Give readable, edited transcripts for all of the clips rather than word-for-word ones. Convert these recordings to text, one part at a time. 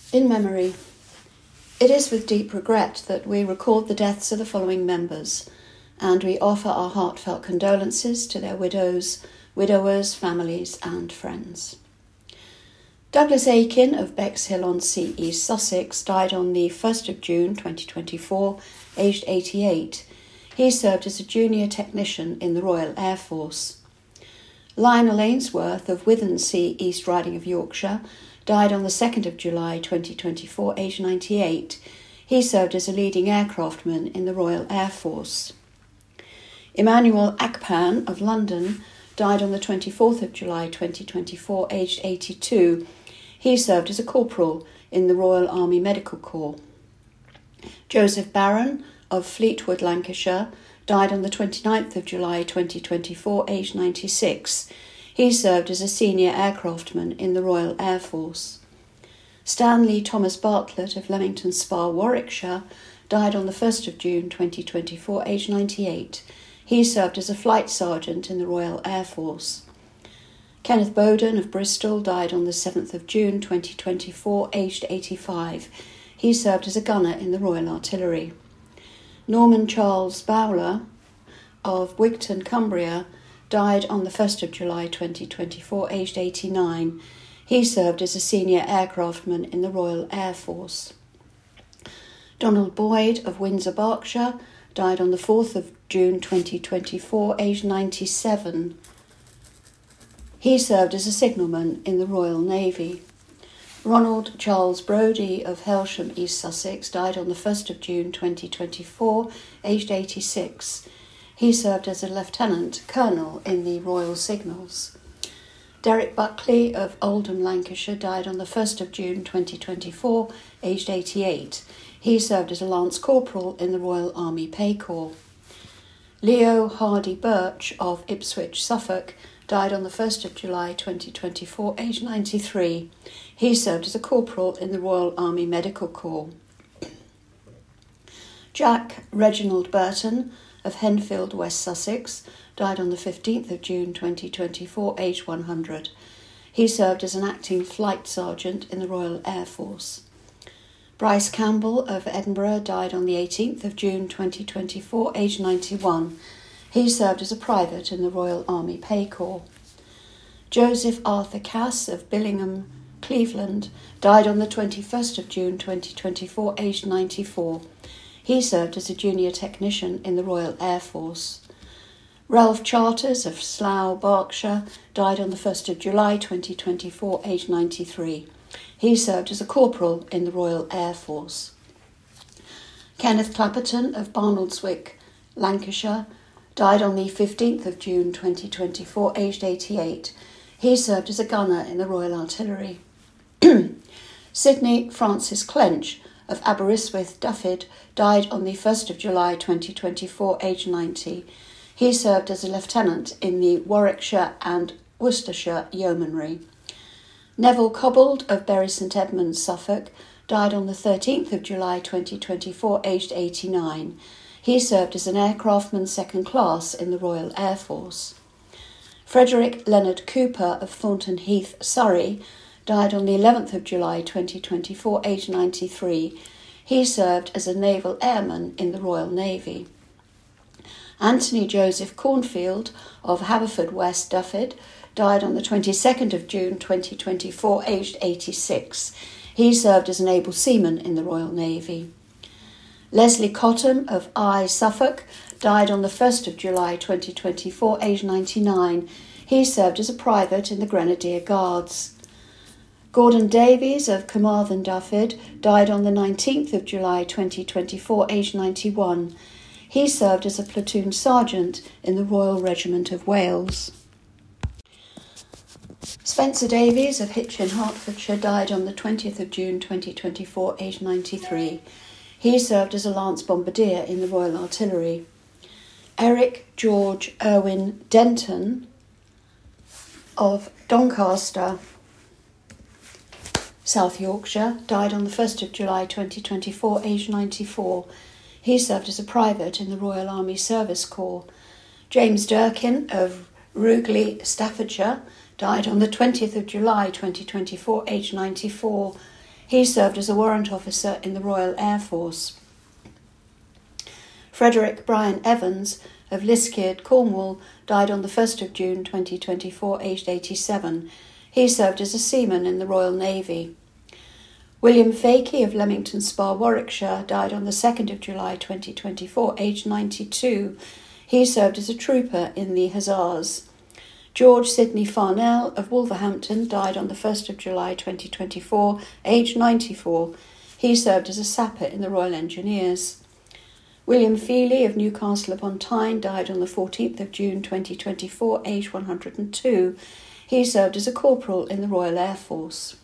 In memory. It is with deep regret that we record the deaths of the following members, and we offer our heartfelt condolences to their widows, widowers, families and friends. Douglas Aiken of Bexhill-on-Sea, East Sussex, died on the 1st of June 2024, aged 88. He served as a junior technician in the Royal Air Force. Lionel Ainsworth of Withensea, East Riding of Yorkshire, died on the 2nd of July 2024, aged 98. He served as a leading aircraftman in the Royal Air Force. Emmanuel Akpan of London died on the 24th of July 2024, aged 82. He served as a corporal in the Royal Army Medical Corps. Joseph Barron of Fleetwood, Lancashire, died on the 29th of July 2024, aged 96. He served as a senior aircraftman in the Royal Air Force. Stanley Thomas Bartlett of Leamington Spa, Warwickshire, died on the 1st of June 2024, aged 98. He served as a flight sergeant in the Royal Air Force. Kenneth Bowden of Bristol died on the 7th of June 2024, aged 85. He served as a gunner in the Royal Artillery. Norman Charles Bowler of Wigton, Cumbria, died on the 1st of July 2024, aged 89. He served as a senior aircraftman in the Royal Air Force. Donald Boyd of Windsor, Berkshire, died on the 4th of June 2024, aged 97. He served as a signalman in the Royal Navy. Ronald Charles Brodie of Helsham, East Sussex, died on the 1st of June 2024, aged 86. He served as a lieutenant colonel in the Royal Signals. Derek Buckley of Oldham, Lancashire, died on the 1st of June 2024, aged 88. He served as a lance corporal in the Royal Army Pay Corps. Leo Hardy Birch of Ipswich, Suffolk, died on the 1st of July 2024, aged 93. He served as a corporal in the Royal Army Medical Corps. Jack Reginald Burton of Henfield, West Sussex, died on the 15th of June 2024, aged 100. He served as an acting flight sergeant in the Royal Air Force. Bryce Campbell of Edinburgh died on the 18th of June 2024, aged 91. He served as a private in the Royal Army Pay Corps. Joseph Arthur Cass of Billingham, Cleveland, died on the 21st of June 2024, aged 94. He served as a junior technician in the Royal Air Force. Ralph Charters of Slough, Berkshire, died on the 1st of July 2024, aged 93. He served as a corporal in the Royal Air Force. Kenneth Clapperton of Barnoldswick, Lancashire, died on the 15th of June 2024, aged 88. He served as a gunner in the Royal Artillery. Sidney Francis Clench of Aberystwyth, Dyfed, died on the 1st of July 2024, aged 90. He served as a lieutenant in the Warwickshire and Worcestershire Yeomanry. Neville Cobbold of Bury St Edmunds, Suffolk, died on the 13th of July 2024, aged 89. He served as an aircraftman second class in the Royal Air Force. Frederick Leonard Cooper of Thornton Heath, Surrey, died on the 11th of July 2024, aged 93. He served as a naval airman in the Royal Navy. Anthony Joseph Cornfield of Haverfordwest, Dyfed, died on the 22nd of June 2024, aged 86. He served as an able seaman in the Royal Navy. Leslie Cottam of Eye, Suffolk, died on the 1st of July 2024, aged 99. He served as a private in the Grenadier Guards. Gordon Davies of Carmarthen, Dyfed, died on the 19th of July 2024, aged 91. He served as a platoon sergeant in the Royal Regiment of Wales. Spencer Davies of Hitchin, Hertfordshire, died on the 20th of June 2024, aged 93. He served as a lance bombardier in the Royal Artillery. Eric George Irwin Denton of Doncaster, South Yorkshire, died on the 1st of July 2024, aged 94. He served as a private in the Royal Army Service Corps. James Durkin of Rugeley, Staffordshire, died on the 20th of July 2024, aged 94. He served as a warrant officer in the Royal Air Force. Frederick Brian Evans of Liskeard, Cornwall, died on the 1st of June 2024, aged 87. He served as a seaman in the Royal Navy. William Fakey of Leamington Spa, Warwickshire, died on the 2nd of July 2024, aged 92. He served as a trooper in the Hussars. George Sidney Farnell of Wolverhampton died on the 1st of July 2024, aged 94. He served as a sapper in the Royal Engineers. William Feely of Newcastle upon Tyne died on the 14th of June 2024, aged 102. He served as a corporal in the Royal Air Force.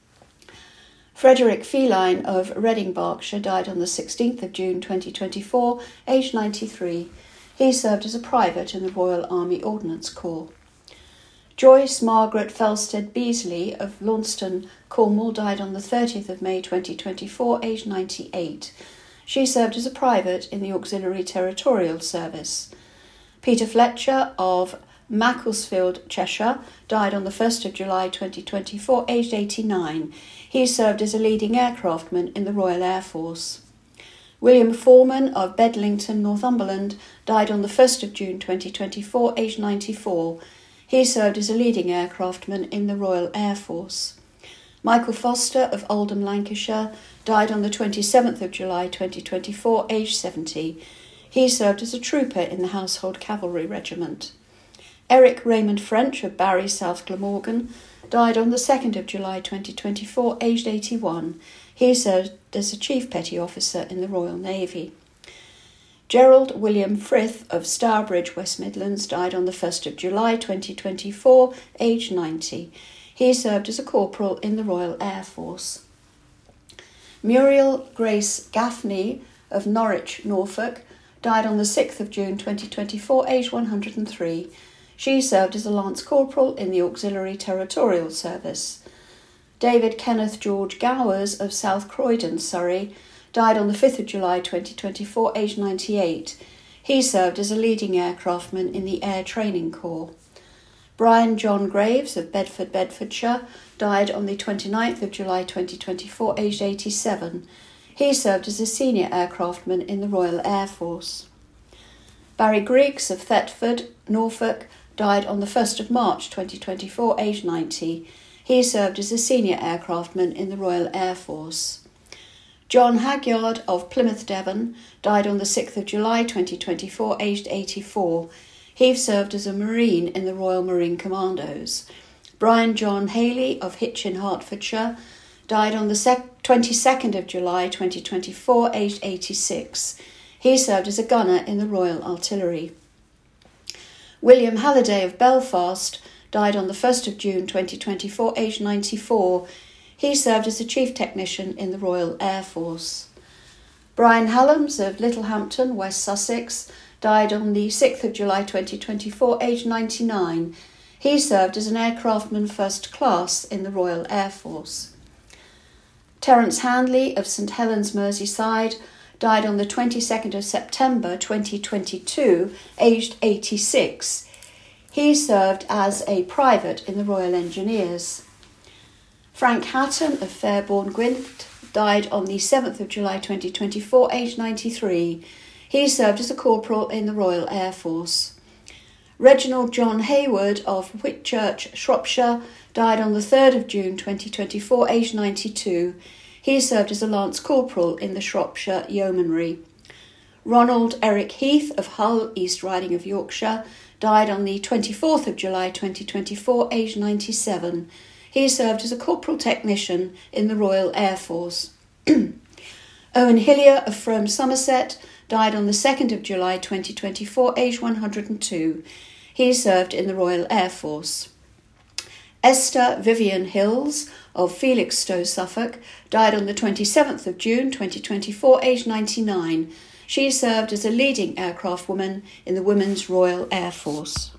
Frederick Feline of Reading, Berkshire, died on the 16th of June 2024, aged 93. He served as a private in the Royal Army Ordnance Corps. Joyce Margaret Felsted Beasley of Launceston, Cornwall, died on the 30th of May 2024, aged 98. She served as a private in the Auxiliary Territorial Service. Peter Fletcher of Macclesfield, Cheshire, died on the 1st of July 2024, aged 89. He served as a leading aircraftman in the Royal Air Force. William Foreman of Bedlington, Northumberland, died on the 1st of June 2024, aged 94. He served as a leading aircraftman in the Royal Air Force. Michael Foster of Oldham, Lancashire, died on the 27th of July 2024, aged 70. He served as a trooper in the Household Cavalry Regiment. Eric Raymond French of Barry, South Glamorgan, died on the 2nd of July 2024, aged 81. He served as a Chief Petty Officer in the Royal Navy. Gerald William Frith of Stourbridge, West Midlands, died on the 1st of July 2024, aged 90. He served as a corporal in the Royal Air Force. Muriel Grace Gaffney of Norwich, Norfolk, died on the 6th of June 2024, aged 103. She served as a Lance Corporal in the Auxiliary Territorial Service. David Kenneth George Gowers of South Croydon, Surrey, died on the 5th of July 2024, aged 98. He served as a leading aircraftman in the Air Training Corps. Brian John Graves of Bedford, Bedfordshire, died on the 29th of July 2024, aged 87. He served as a senior aircraftman in the Royal Air Force. Barry Griggs of Thetford, Norfolk, died on the 1st of March 2024, aged 90. He served as a senior aircraftman in the Royal Air Force. John Hagyard of Plymouth, Devon, died on the 6th of July 2024, aged 84. He served as a Marine in the Royal Marine Commandos. Brian John Haley of Hitchin, Hertfordshire, died on the 22nd of July 2024, aged 86. He served as a gunner in the Royal Artillery. William Halliday of Belfast died on the 1st of June 2024, aged 94. He served as a chief technician in the Royal Air Force. Brian Hallams of Littlehampton, West Sussex, died on the 6th of July 2024, aged 99. He served as an aircraftman first class in the Royal Air Force. Terence Handley of St Helens, Merseyside, died on the 22nd of September 2022, aged 86. He served as a private in the Royal Engineers. Frank Hatton of Fairborn, Gwent, died on the 7th of July 2024, aged 93. He served as a corporal in the Royal Air Force. Reginald John Hayward of Whitchurch, Shropshire, died on the 3rd of June 2024, aged 92. He served as a Lance Corporal in the Shropshire Yeomanry. Ronald Eric Heath of Hull, East Riding of Yorkshire, died on the 24th of July 2024, aged 97. He served as a corporal technician in the Royal Air Force. Owen Hillier of Frome, Somerset, died on the 2nd of July 2024, aged 102. He served in the Royal Air Force. Esther Vivian Hills of Felixstowe, Suffolk, died on the 27th of June 2024, aged 99. She served as a leading aircraft woman in the Women's Royal Air Force.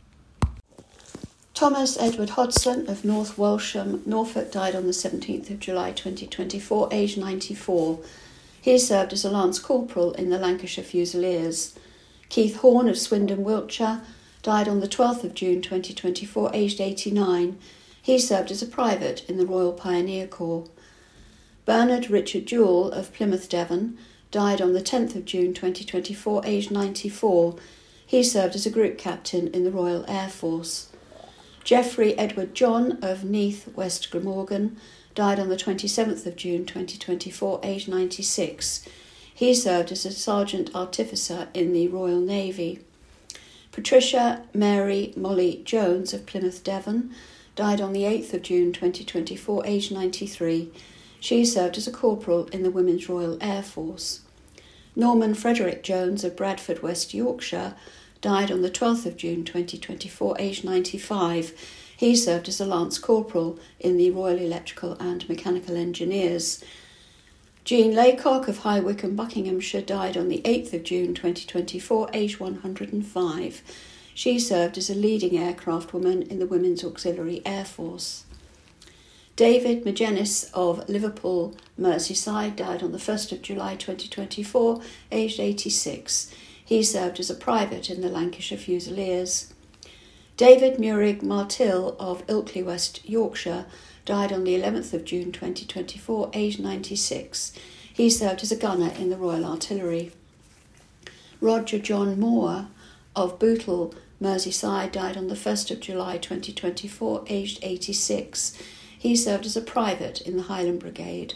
Thomas Edward Hodson of North Welsham, Norfolk, died on the 17th of July 2024, aged 94. He served as a Lance Corporal in the Lancashire Fusiliers. Keith Horn of Swindon, Wiltshire, died on the 12th of June 2024, aged 89. He served as a private in the Royal Pioneer Corps. Bernard Richard Jewell of Plymouth, Devon, died on the 10th of June 2024, aged 94. He served as a group captain in the Royal Air Force. Geoffrey Edward John of Neath, West Glamorgan, died on the 27th of June 2024, aged 96. He served as a Sergeant Artificer in the Royal Navy. Patricia Mary Molly Jones of Plymouth, Devon, died on the 8th of June 2024, aged 93. She served as a corporal in the Women's Royal Air Force. Norman Frederick Jones of Bradford, West Yorkshire, died on the 12th of June 2024, aged 95. He served as a Lance Corporal in the Royal Electrical and Mechanical Engineers. Jean Laycock of High Wycombe, Buckinghamshire, died on the 8th of June 2024, aged 105. She served as a leading aircraft woman in the Women's Auxiliary Air Force. David Magenis of Liverpool, Merseyside, died on the 1st of July 2024, aged 86. He served as a private in the Lancashire Fusiliers. David Murig Martill of Ilkley, West Yorkshire, died on the 11th of June 2024, aged 96. He served as a gunner in the Royal Artillery. Roger John Moore of Bootle, Merseyside, died on the 1st of July 2024, aged 86. He served as a private in the Highland Brigade.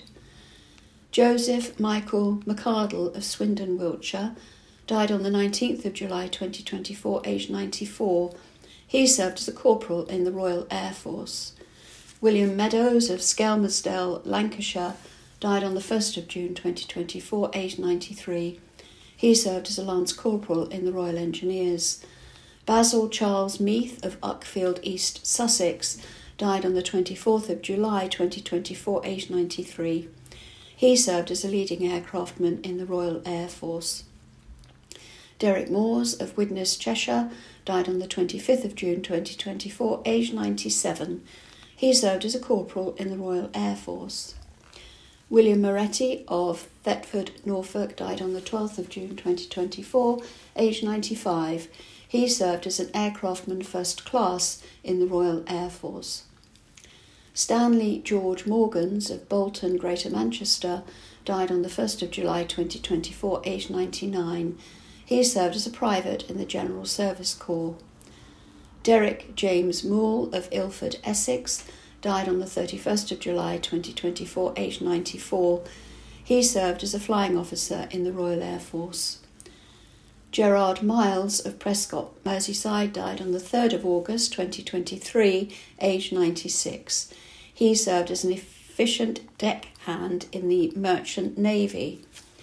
Joseph Michael McArdle of Swindon, Wiltshire, died on the 19th of July 2024, aged 94. He served as a corporal in the Royal Air Force. William Meadows of Skelmersdale, Lancashire, died on the 1st of June 2024, aged 93. He served as a Lance Corporal in the Royal Engineers. Basil Charles Meath of Uckfield, East Sussex, died on the 24th of July 2024, aged 93. He served as a leading aircraftman in the Royal Air Force. Derek Moores of Widnes, Cheshire, died on the 25th of June 2024, aged 97. He served as a corporal in the Royal Air Force. William Moretti of Thetford, Norfolk, died on the 12th of June 2024, aged 95. He served as an aircraftman first class in the Royal Air Force. Stanley George Morgans of Bolton, Greater Manchester, died on the 1st of July 2024, aged 99. He served as a private in the General Service Corps. Derek James Moole of Ilford, Essex, died on the 31st of July 2024, aged 94. He served as a flying officer in the Royal Air Force. Gerard Miles of Prescott, Merseyside, died on the 3rd of August 2023, aged 96. He served as an efficient deckhand in the Merchant Navy.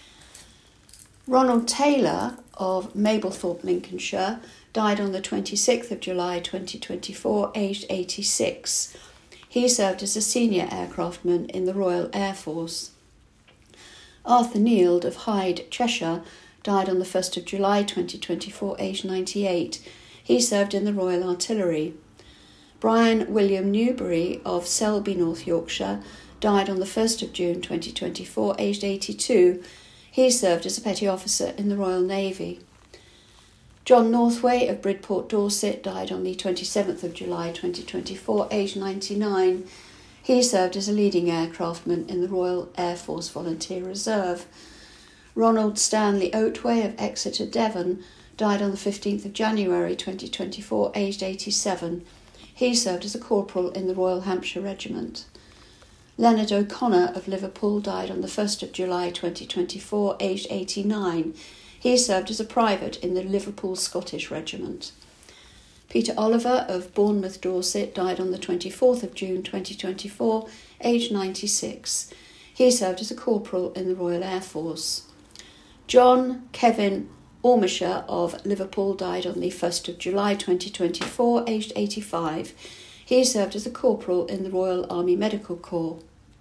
Ronald Taylor of Mablethorpe, Lincolnshire, died on the 26th of July 2024, aged 86. He served as a senior aircraftman in the Royal Air Force. Arthur Neild of Hyde, Cheshire, died on the 1st of July 2024, aged 98. He served in the Royal Artillery. Brian William Newbury of Selby, North Yorkshire, died on the 1st of June 2024, aged 82. He served as a petty officer in the Royal Navy. John Northway of Bridport, Dorset, died on the 27th of July 2024, aged 99. He served as a leading aircraftman in the Royal Air Force Volunteer Reserve. Ronald Stanley Oatway of Exeter, Devon, died on the 15th of January 2024, aged 87. He served as a corporal in the Royal Hampshire Regiment. Leonard O'Connor of Liverpool died on the 1st of July 2024, aged 89. He served as a private in the Liverpool Scottish Regiment. Peter Oliver of Bournemouth, Dorset, died on the 24th of June 2024, aged 96. He served as a corporal in the Royal Air Force. John Kevin Ormisher of Liverpool died on the 1st of July 2024, aged 85. He served as a corporal in the Royal Army Medical Corps.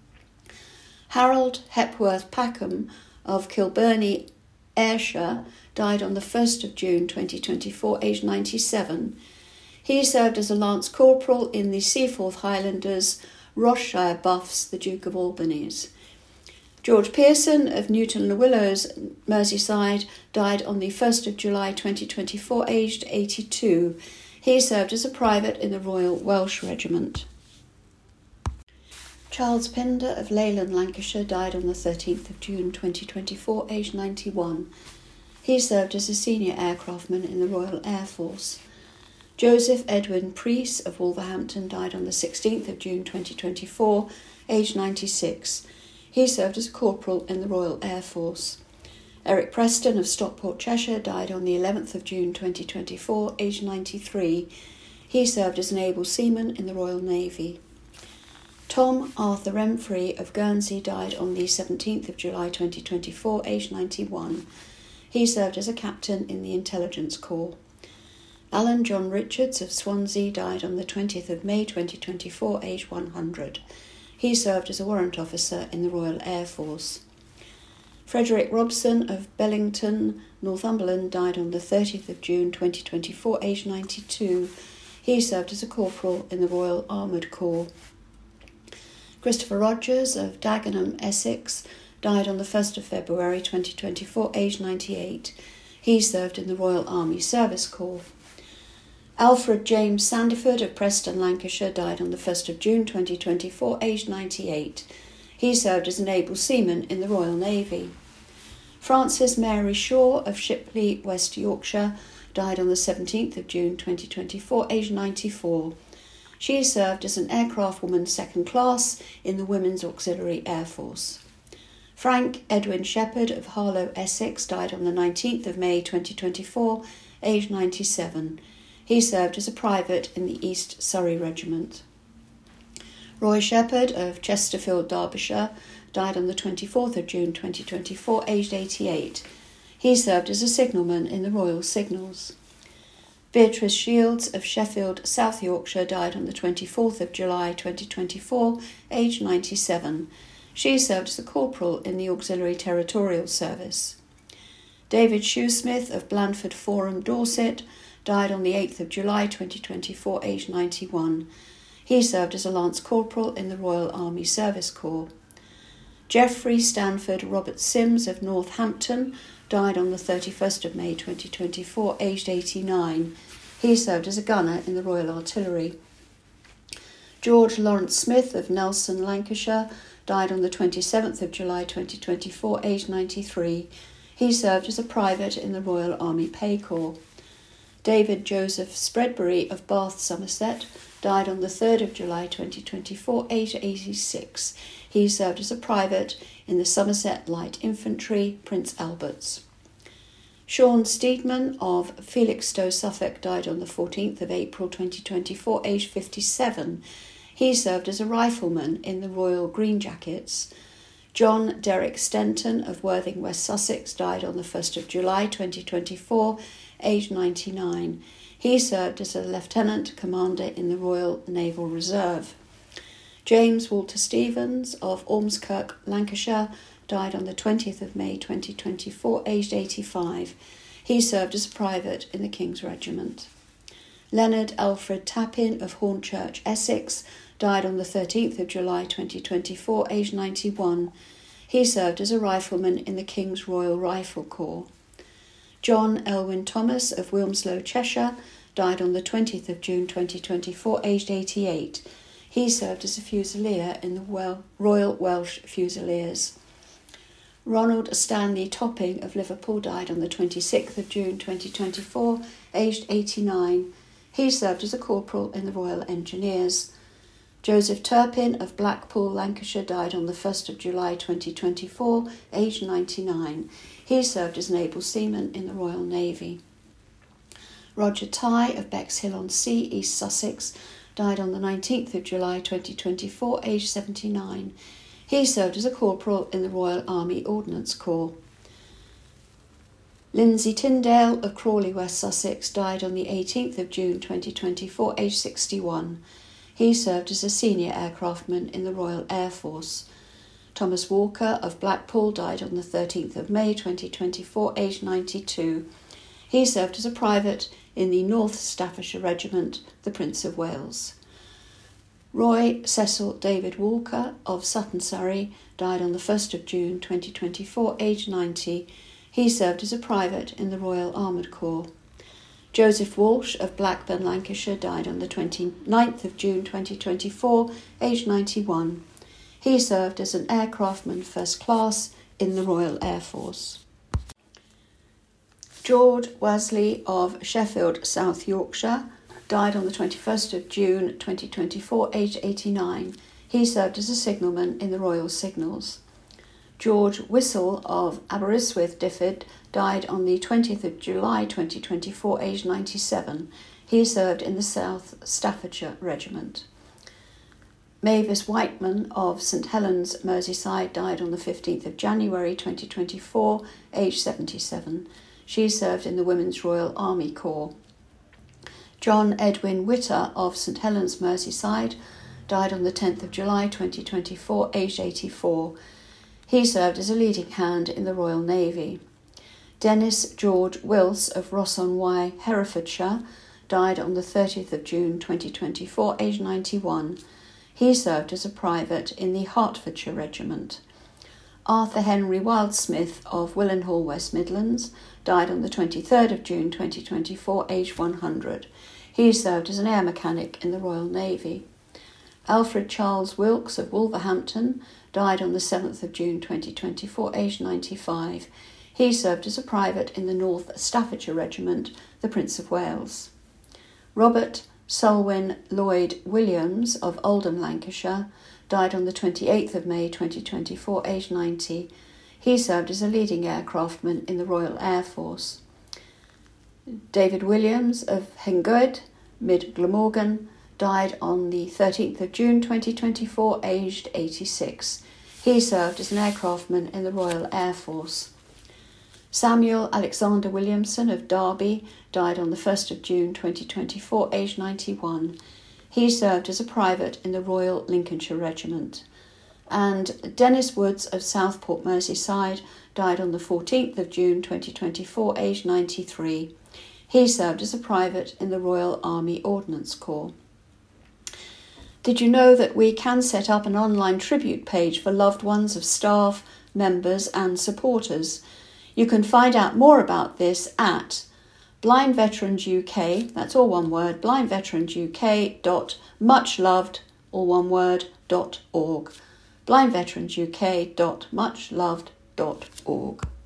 Harold Hepworth Packham of Kilbirnie, Ayrshire, died on the 1st of June 2024, aged 97. He served as a Lance Corporal in the Seaforth Highlanders, Rossshire Buffs, the Duke of Albany's. George Pearson of Newton Le Willows, Merseyside, died on the 1st of July 2024, aged 82. He served as a private in the Royal Welsh Regiment. Charles Pinder of Leyland, Lancashire, died on the 13th of June 2024, aged 91. He served as a senior aircraftman in the Royal Air Force. Joseph Edwin Preece of Wolverhampton died on the 16th of June 2024, aged 96. He served as a corporal in the Royal Air Force. Eric Preston of Stockport, Cheshire, died on the 11th of June 2024, aged 93. He served as an able seaman in the Royal Navy. Tom Arthur Remfrey of Guernsey died on the 17th of July 2024, aged 91. He served as a captain in the Intelligence Corps. Alan John Richards of Swansea died on the 20th of May 2024, aged 100. He served as a warrant officer in the Royal Air Force. Frederick Robson of Bellington, Northumberland, died on the 30th of June 2024, aged 92. He served as a corporal in the Royal Armoured Corps. Christopher Rogers of Dagenham, Essex, died on the 1st of February 2024, aged 98. He served in the Royal Army Service Corps. Alfred James Sandiford of Preston, Lancashire, died on the 1st of June 2024, aged 98. He served as an able seaman in the Royal Navy. Frances Mary Shaw of Shipley, West Yorkshire, died on the 17th of June 2024, aged 94. She served as an aircraft woman second class in the Women's Auxiliary Air Force. Frank Edwin Shepherd of Harlow, Essex, died on the 19th of May 2024, aged 97. He served as a private in the East Surrey Regiment. Roy Shepherd of Chesterfield, Derbyshire, died on the 24th of June 2024, aged 88. He served as a signalman in the Royal Signals. Beatrice Shields of Sheffield, South Yorkshire, died on the 24th of July 2024, aged 97. She served as a corporal in the Auxiliary Territorial Service. David Shoesmith of Blandford Forum, Dorset, died on the 8th of July 2024, aged 91. He served as a Lance Corporal in the Royal Army Service Corps. Geoffrey Stanford Robert Sims of Northampton died on the 31st of May 2024, aged 89. He served as a gunner in the Royal Artillery. George Lawrence Smith of Nelson, Lancashire, died on the 27th of July 2024, aged 93. He served as a private in the Royal Army Pay Corps. David Joseph Spreadbury of Bath, Somerset, died on the 3rd of July 2024, aged 86. He served as a private in the Somerset Light Infantry, Prince Albert's. Sean Steedman of Felixstowe, Suffolk, died on the 14th of April 2024, aged 57. He served as a rifleman in the Royal Green Jackets. John Derek Stenton of Worthing, West Sussex, died on the 1st of July 2024, aged 99. He served as a lieutenant commander in the Royal Naval Reserve. James Walter Stevens of Ormskirk, Lancashire, died on the 20th of May 2024, aged 85. He served as a private in the King's Regiment. Leonard Alfred Tappin of Hornchurch, Essex, died on the 13th of July 2024, aged 91. He served as a rifleman in the King's Royal Rifle Corps. John Elwyn Thomas of Wilmslow, Cheshire, died on the 20th of June 2024, aged 88. He served as a fusilier in the Royal Welsh Fusiliers. Ronald Stanley Topping of Liverpool died on the 26th of June 2024, aged 89. He served as a corporal in the Royal Engineers. Joseph Turpin of Blackpool, Lancashire, died on the 1st of July 2024, aged 99. He served as an able seaman in the Royal Navy. Roger Tye of Bexhill-on-Sea, East Sussex, died on the 19th of July 2024, aged 79. He served as a corporal in the Royal Army Ordnance Corps. Lindsay Tyndale of Crawley, West Sussex, died on the 18th of June 2024, aged 61. He served as a senior aircraftman in the Royal Air Force. Thomas Walker of Blackpool died on the 13th of May 2024, aged 92. He served as a private in the North Staffordshire Regiment, the Prince of Wales. Roy Cecil David Walker of Sutton, Surrey, died on the 1st of June 2024, aged 90. He served as a private in the Royal Armoured Corps. Joseph Walsh of Blackburn, Lancashire, died on the 29th of June 2024, aged 91. He served as an aircraftman first class in the Royal Air Force. George Worsley of Sheffield, South Yorkshire, died on the 21st of June 2024, aged 89. He served as a signalman in the Royal Signals. George Whistle of Aberystwyth, Dyfed, died on the 20th of July 2024, aged 97. He served in the South Staffordshire Regiment. Mavis Whiteman of St Helens, Merseyside, died on the 15th of January 2024, aged 77. She served in the Women's Royal Army Corps. John Edwin Witter of St Helens, Merseyside, died on the 10th of July 2024, aged 84. He served as a leading hand in the Royal Navy. Dennis George Wills of Ross-on-Wye, Herefordshire, died on the 30th of June 2024, aged 91. He served as a private in the Hertfordshire Regiment. Arthur Henry Wildsmith of Willenhall, West Midlands, died on the 23rd of June 2024, aged 100. He served as an air mechanic in the Royal Navy. Alfred Charles Wilkes of Wolverhampton died on the 7th of June 2024, aged 95. He served as a private in the North Staffordshire Regiment, the Prince of Wales. Robert Selwyn Lloyd Williams of Oldham, Lancashire, died on the 28th of May 2024, aged 90. He served as a leading aircraftman in the Royal Air Force. David Williams of Hengoed, Mid Glamorgan, died on the 13th of June 2024, aged 86. He served as an aircraftman in the Royal Air Force. Samuel Alexander Williamson of Derby died on the 1st of June 2024, aged 91. He served as a private in the Royal Lincolnshire Regiment. And Dennis Woods of Southport, Merseyside, died on the 14th of June 2024, aged 93. He served as a private in the Royal Army Ordnance Corps. Did you know that we can set up an online tribute page for loved ones of staff, members and supporters? You can find out more about this at Blind Veterans UK, that's all one word, blindveteransuk.muchloved, all one word, .org. blindveteransuk.muchloved.org.